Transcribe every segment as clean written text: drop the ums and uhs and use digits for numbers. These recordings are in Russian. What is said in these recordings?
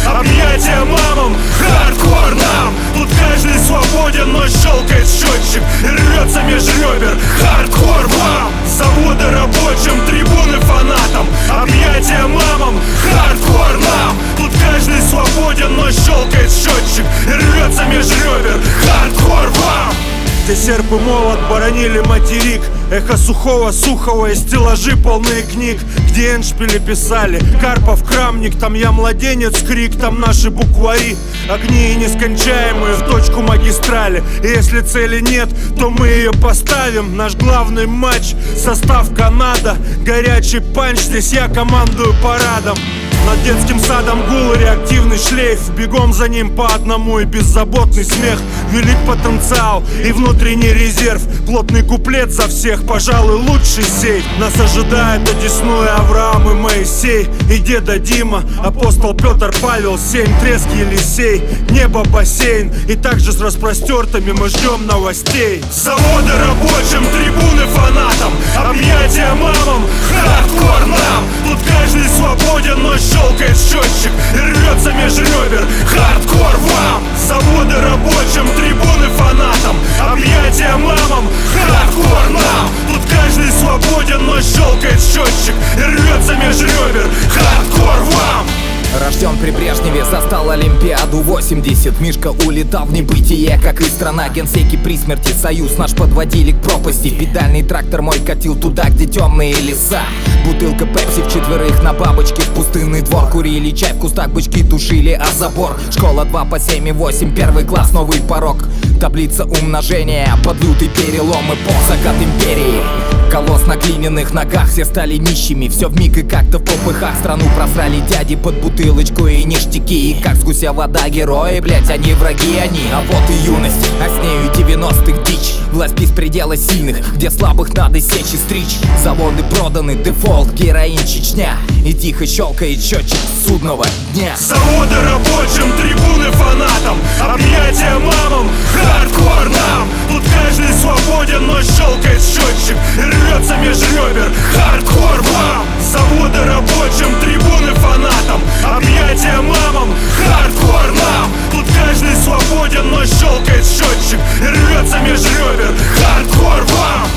объятия мамам, хардкор нам. Тут каждый свободен, но щелкает счетчик и рвется меж ребер, хардкор вам. Заводы рабочим, трибуны фанатам, объятия мамам, хардкор нам. Тут каждый свободен, но щелкает счетчик и рвется меж ребер, хардкор вам. Где серп и молот боронили материк, эхо сухого Сухого и стеллажи полные книг. Где эндшпили писали Карпов, Крамник, там я младенец, крик, там наши буквари. Огни и нескончаемые в точку магистрали. И если цели нет, то мы ее поставим. Наш главный матч, состав Канада, горячий панч, здесь я командую парадом. Над детским садом гул и реактивный шлейф, бегом за ним по одному и беззаботный смех. Велик потенциал и внутренний резерв, плотный куплет за всех, пожалуй, лучший сейф. Нас ожидает Одесну и Авраам и Моисей, и деда Дима, апостол Петр, Павел, 7, треск Елисей, небо бассейн. И также с распростертыми мы ждем новостей. Заводы рабочим, трибуны фанатам, объятия мамам, хардкор нам. Тут каждый свободен, но щелкает счетчик и рвется меж ребер, хардкор вам. Заводы рабочим, трибуны фанатам, объятия мамам, хардкор нам. Тут каждый свободен, но щелкает счетчик и рвется меж ребер, хардкор вам. Рожден при Брежневе, застал Олимпиаду 80. Мишка улетал в небытие, как и страна. Генсеки при смерти, союз наш подводили к пропасти. Педальный трактор мой катил туда, где темные леса. Бутылка пепси вчетверых на бабочке в пустынный двор. Курили чай в кустах, бычки тушили о забор. Школа 2 по 7 и 8, первый класс, новый порог. Таблица умножения, под лютый перелом, эпох, закат империи. Колосс на глиняных ногах, все стали нищими. Все вмиг и как-то в попыхах. Страну просрали дяди под бутылочку и ништяки. И как с гуся вода, герои, блять, они враги, они. А вот и юность, а с нею 90-х дичь. Власть беспредела сильных, где слабых надо сечь и стричь. Заводы проданы, дефолт, героин, Чечня. И тихо щелкает счетчик судного дня. Заводы рабочим, трибуны фанатам, объятия мамам, хардкор нам. Тут каждый свободен, но щелкает счетчик и рвется меж ребер, хардкор вам. Заводы рабочим, трибуны фанатам, объятия мамам, хардкор нам. Тут каждый свободен, но щелкает счетчик и рвется меж ребер, хардкор вам.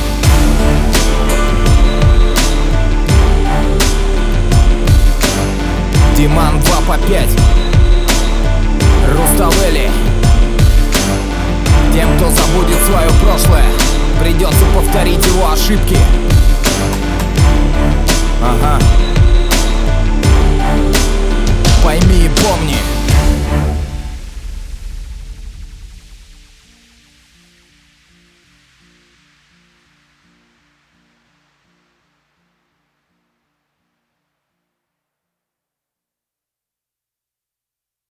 Диман 2 по 5, Руставели. Тем, кто забудет свое прошлое, придется повторить его ошибки.